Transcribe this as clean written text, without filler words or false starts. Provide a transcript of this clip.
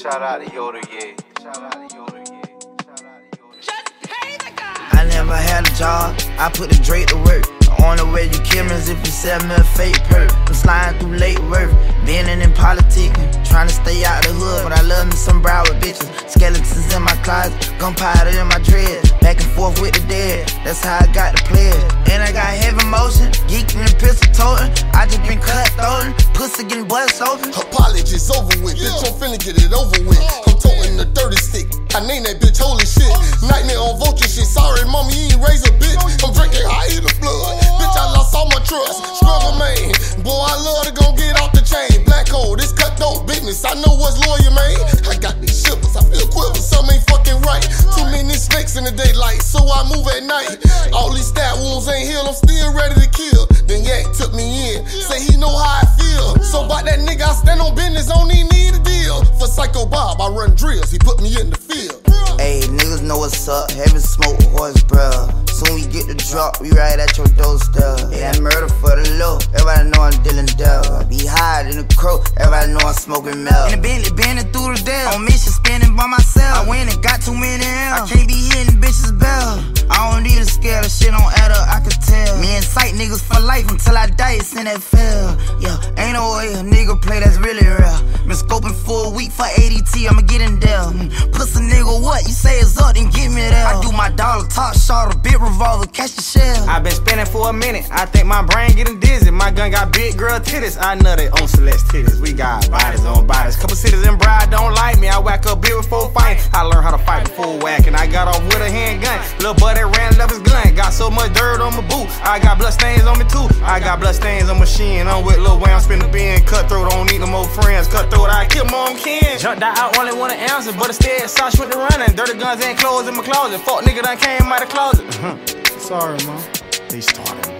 Shout out to Yoda, yeah. Shout out to Yoda, yeah. Shout out to Yoda. Just pay the guy. I never had a job, I put the Drake to work. The only way you kill me is if you sell me a fake perk. I'm sliding through Lake Worth, bending in politicking. Trying to stay out the hood, but I love me some Broward bitches. Skeletons in my closet, gunpowder in my dreads. Back and forth with the dead, that's how I got the players. And I got heavy motion, geeking and pistol toting. I just been cut throwing, pussy getting bust open. Apologies over with, bitch, I'm finna get it over with. I'm toting the dirty stick, I name that bitch holy shit. Nightmare on vulture shit, sorry mommy, you ain't raise a bitch. I'm drinking high in the blood, bitch, I lost all my trust. Struggle man, boy, I love to go get off the chain. Black hole, this cutthroat business, I know what's lawyer, man. I got these shivers, I feel quivers, something ain't fucking right. Too many snakes in the daylight, so I move at night. All these stab wounds ain't healed, I'm still ready to kill. Then Yak took me in, say he know how I feel. So about that nigga, I stand on business, don't even need a deal. For Psycho Bob, I run drills, he put me in the field. Hey, niggas know what's up, heavy smoke, horse bruh. Soon we get the drop, we right at your doorstep. Yeah, that murder for the low, everybody know I'm dealing devil. I be higher than a crow, everybody know I'm smoking milk. In the Bentley, bending through the Dell, on mission spinning by myself. I went and got too many M's, I can't be hitting bitches bell. I don't need a scale, that shit don't add up, I can tell. Me and sight niggas for life until I die, it's in that fell. Yeah, ain't no way a nigga play that's really real. Been scoping for a week for ADT, I'ma get in there. Pussy nigga, what? You say it's up, then get me there. I do my dollar, top shot, a big revolver, catch the shell. I been spinning for a minute, I think my brain getting dizzy. My gun got big girl titties, I know they on Celeste titties. We got bodies on bodies. Couple cities in Bride don't like me, I whack up beer before fighting. I learned how to fight before whacking, I got off with a handgun. Little buddy ran, left his gun, got so much dirt on my boot. I got blood stains on me too, I got blood stains on my shin. I'm with Lil Wayne, I'm spinning bin, cutthroat, don't need no more friends. Cutthroat, I kill my own kin. Jumped out, I only want an ounce, but instead Sauce with the running. Dirty guns ain't clothes in my closet, fuck nigga done came out the closet. Sorry, man. They started.